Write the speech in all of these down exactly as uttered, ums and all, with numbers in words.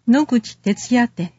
野口哲也展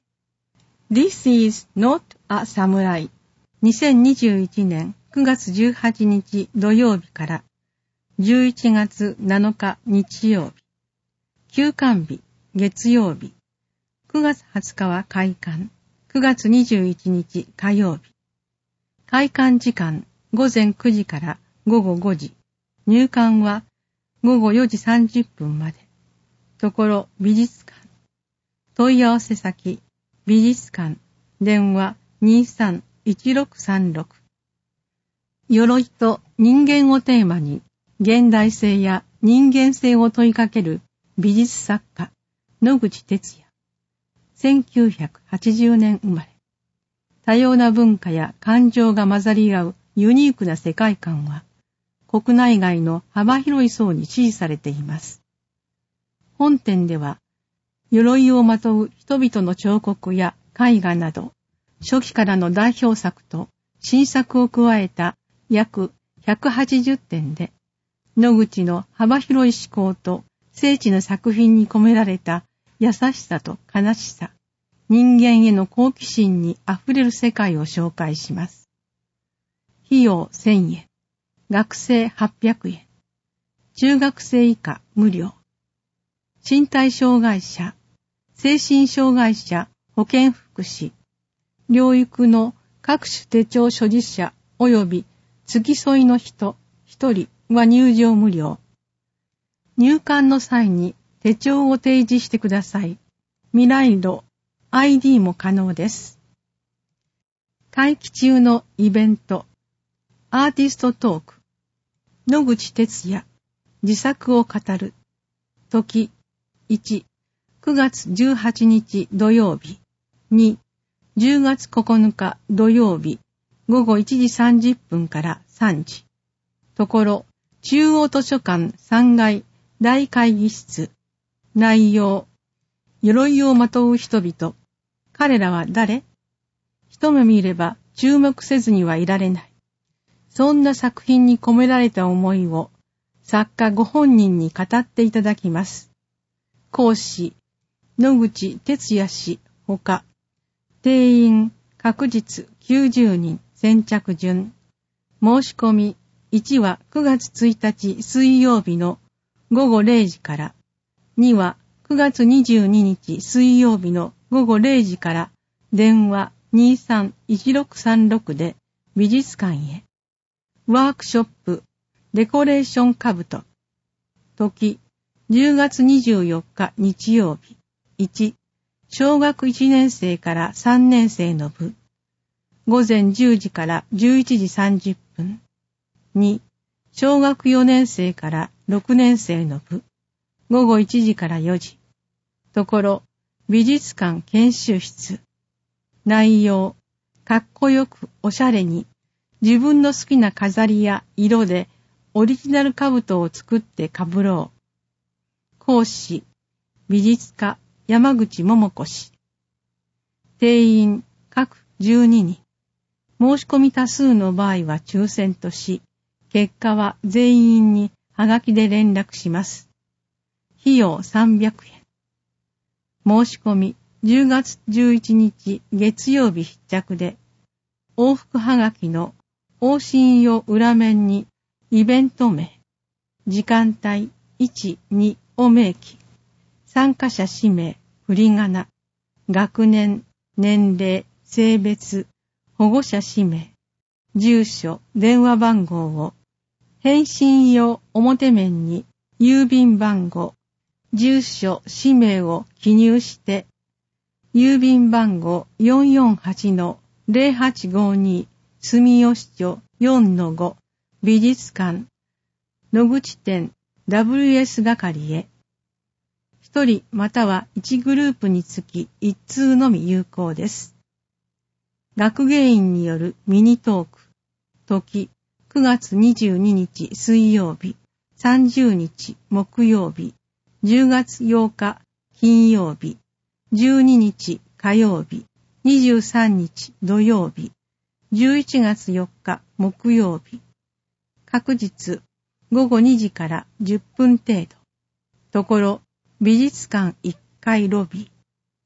This is not a samurai にせんにじゅういちねんくがつじゅうはちにち土曜日からじゅういちがつなのか日曜日、休館日月曜日、くがつはつかは開館、くがつにじゅういちにち火曜日。開館時間ごぜんくじからごごごじ、入館はごごよじさんじゅっぷんまで。ところ美術館。問い合わせ先、美術館、電話にさんいちろくさんろく。鎧と人間をテーマに、現代性や人間性を問いかける美術作家、野口哲也。せんきゅうひゃくはちじゅうねん生まれ。多様な文化や感情が混ざり合うユニークな世界観は、国内外の幅広い層に支持されています。本展では、鎧をまとう人々の彫刻や絵画など、初期からの代表作と新作を加えた約ひゃくはちじゅってんで、野口の幅広い思考と精緻な作品に込められた優しさと悲しさ、人間への好奇心にあふれる世界を紹介します。費用せんえん、学生はっぴゃくえん、中学生以下無料。身体障害者、精神障害者保健福祉、療育の各種手帳所持者及び付き添いの人一人は入場無料。入館の際に手帳を提示してください。未来路、アイディー も可能です。会期中のイベント、アーティストトーク、野口哲也、自作を語る、時、いち、くがつじゅうはちにち土曜日、に、じゅうがつここのか土曜日、ごごいちじさんじゅっぷんからさんじ。ところ、中央図書館さんがい大会議室。内容、鎧をまとう人々。彼らは誰？一目見れば注目せずにはいられない。そんな作品に込められた思いを作家ご本人に語っていただきます。講師、野口哲也氏ほか、定員確実きゅうじゅうにん先着順。申し込みいちはくがつついたち水曜日のごごれいじから、にはくがつにじゅうににち水曜日のごごれいじから電話にさんいちろくさんろくで美術館へ。ワークショップデコレーションカブト。時じゅうがつにじゅうよっか日曜日。いち、小学いちねんせいからさんねんせいの部。ごぜんじゅうじからじゅういちじさんじゅっぷん。に、小学よねんせいからろくねんせいの部。ごごいちじからよじ。ところ、美術館研修室。内容、かっこよくおしゃれに、自分の好きな飾りや色でオリジナル兜を作ってかぶろう。講師、美術家山口桃子氏。定員、各じゅうににん。申し込み多数の場合は抽選とし、結果は全員にはがきで連絡します。費用さんびゃくえん。申し込みじゅうがつじゅういちにち月曜日必着で、往復はがきの往診用裏面にイベント名、時間帯いち、にを明記、参加者氏名、振り仮名、学年、年齢、性別、保護者氏名、住所、電話番号を、返信用表面に郵便番号、住所、氏名を記入して、郵便番号 よんよんはちのぜろはちごに 住吉町 よんのご 美術館、野口店 ダブリューエス 係へ。一人またはいちグループにつき一通のみ有効です。学芸員によるミニトーク。時、くがつにじゅうににち水曜日、さんじゅうにち木曜日、じゅうがつようか金曜日、じゅうににち火曜日、にじゅうさんにち土曜日、じゅういちがつよっか木曜日。確日、ごごにじからじゅっぷん程度。ところ、美術館いっかいロビー。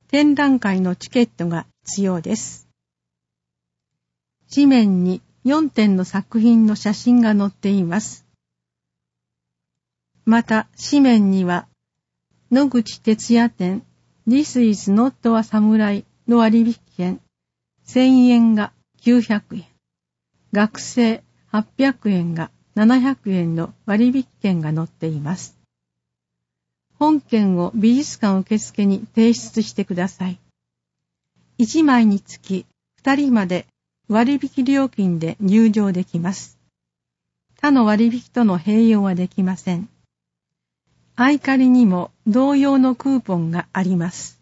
展覧会のチケットが必要です。紙面によんてんの作品の写真が載っています。また紙面には野口哲也展 This is not a samurai の割引券せんえんがきゅうひゃくえん、学生はっぴゃくえんがななひゃくえんの割引券が載っています。本券を美術館受付に提出してください。いちまいにつきふたりまで割引料金で入場できます。他の割引との併用はできません。合鍵にも同様のクーポンがあります。